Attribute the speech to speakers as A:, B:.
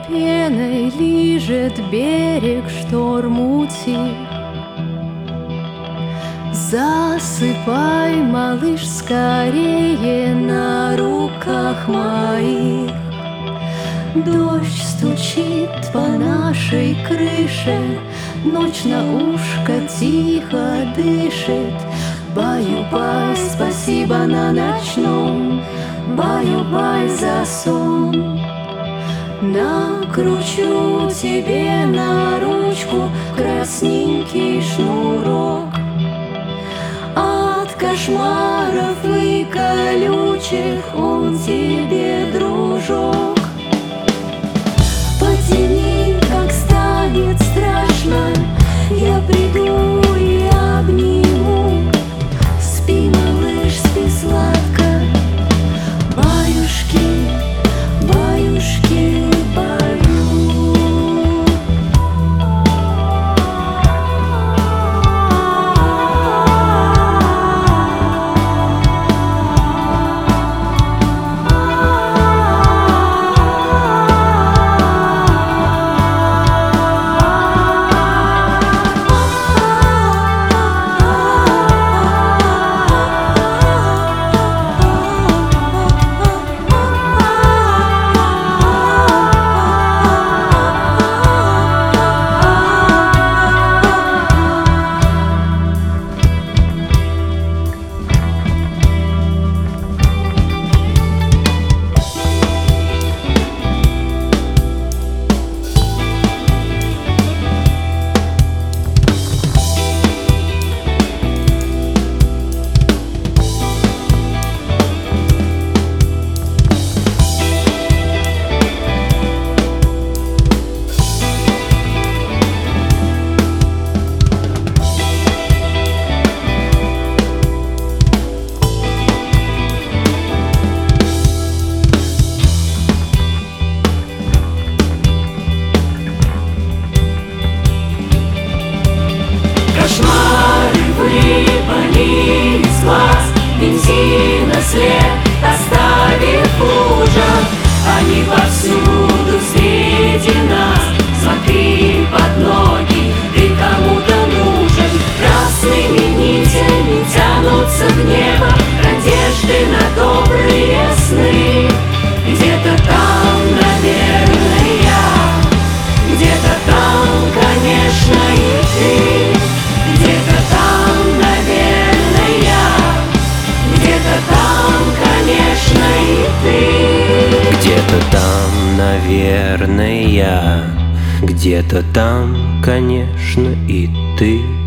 A: пеной лижет берег шторм утих. Засыпай, малыш, скорее на руках моих. Дождь стучит по нашей крыше, ночь на ушко тихо дышит. Баю-бай, спасибо на ночном, баю-бай за сон. Накручу тебе на ручку красненький шнурок. От кошмаров и колючих он тебе дружок. Потяни, как станет страшно, я приду и обниму. Спи, малыш, спи сладко, баюшки, баюшки, баю.
B: Кошмары выпали из глаз, бензина след оставив в лужах. Они повсюду среди нас, смотри под ноги, ты кому-то нужен. Красными нитями тянутся в небо надежды на добрые сны. Где-то там, наверное, я, где-то там, конечно, и ты. Где-то там, наверное, я, где-то там, конечно, и ты.
C: Где-то там, наверное, я, где-то там, конечно, и ты.